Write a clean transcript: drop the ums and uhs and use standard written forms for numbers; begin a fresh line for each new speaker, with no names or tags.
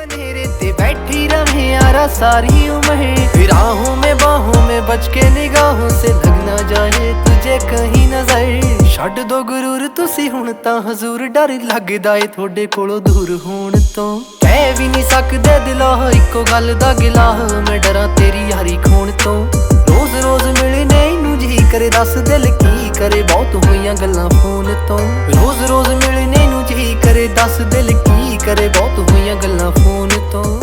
बनेरे ते बैठी रहे यारा सारी उम्र, राहों में बाहों में बच के निगाहों से लग ना जाए तुझे कहीं नजर। छड्ड दो गुरूर तुसी हुण तां हजूर, डर लगदा ए थोड़े कोलों दूर होण तो। कह भी नहीं सकदे दिलों इक्को गल दा गिला, मैं डरां तेरी यारी खोण तो। रोज रोज मिलने नूं जी करे दस दिल की करे, बहुत होईयां गल्लां फोन तो। रोज रोज मिलने नूं जी करे दस दिल की करे, बहुत होईयां गल्लां फोन तो।